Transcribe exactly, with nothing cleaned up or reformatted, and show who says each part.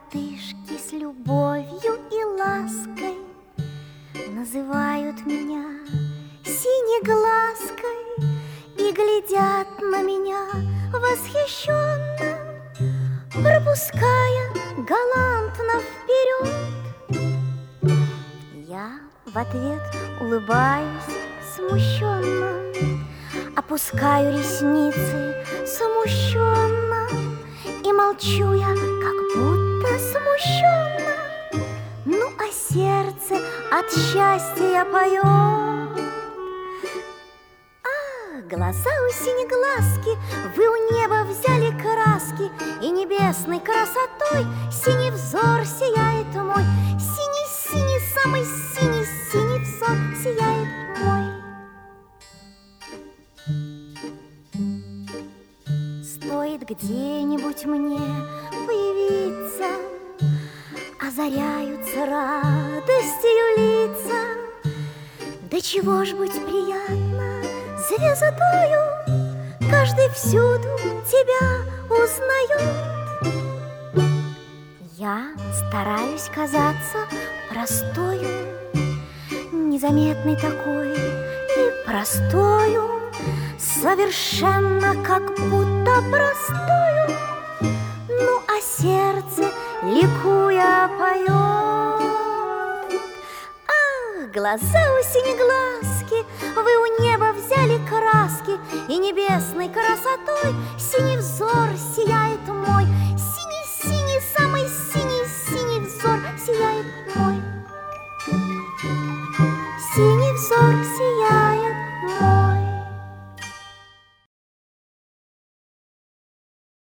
Speaker 1: коротышки с любовью и лаской называют меня синеглазкой и глядят на меня восхищенно, пропуская галантно вперед. Я в ответ улыбаюсь смущенно, опускаю ресницы смущенно и молчу я, как будто смущенно. Ну, а сердце от счастья поет. А, глаза у синеглазки, вы у неба взяли краски, и небесной красотой синий взор сияет мой. Синий-синий, самый синий-синий взор сияет мой. Стоит где-нибудь мне появиться, озаряются радостью лица. Да чего ж быть приятно звездою, каждый всюду тебя узнает. Я стараюсь казаться простою, незаметной такой и простою, совершенно как будто простою. Ну, а сердце, ликуя, поет. Ах, глаза у синеглазки, вы у неба взяли краски, и небесной красотой синий взор сияет мой. Синий-синий, самый синий-синий взор сияет мой. Синий взор сияет.